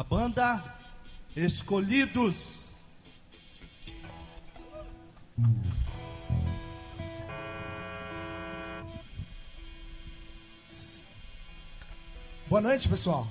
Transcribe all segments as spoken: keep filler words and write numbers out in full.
a banda Escolhidos. Boa noite, pessoal.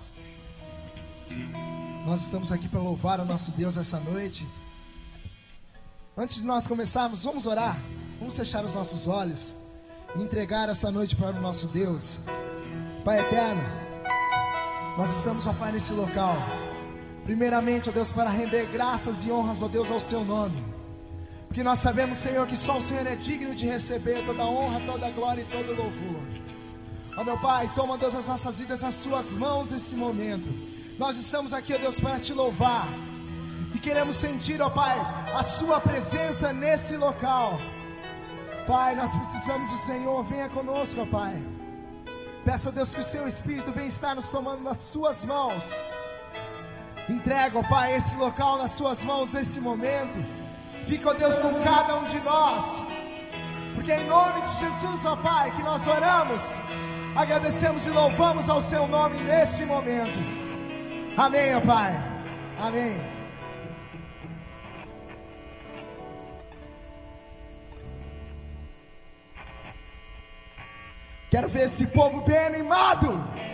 Nós estamos aqui para louvar o nosso Deus essa noite. Antes de nós começarmos, vamos orar. Vamos fechar os nossos olhos e entregar essa noite para o nosso Deus. Pai eterno, nós estamos, ó Pai, nesse local. Primeiramente, ó Deus, para render graças e honras, ó Deus, ao seu nome. Porque nós sabemos, Senhor, que só o Senhor é digno de receber toda a honra, toda a glória e todo o louvor. Ó meu Pai, toma, Deus, as nossas vidas nas suas mãos nesse momento. Nós estamos aqui, ó Deus, para te louvar. E queremos sentir, ó Pai, a sua presença nesse local. Pai, nós precisamos do Senhor, venha conosco, ó Pai. Peço a Deus que o seu Espírito venha estar nos tomando nas suas mãos. Entrega, ó Pai, esse local nas suas mãos nesse momento. Fica, ó Deus, com cada um de nós. Porque é em nome de Jesus, ó Pai, que nós oramos, agradecemos e louvamos ao seu nome nesse momento. Amém, ó Pai. Amém. Quero ver esse povo bem animado.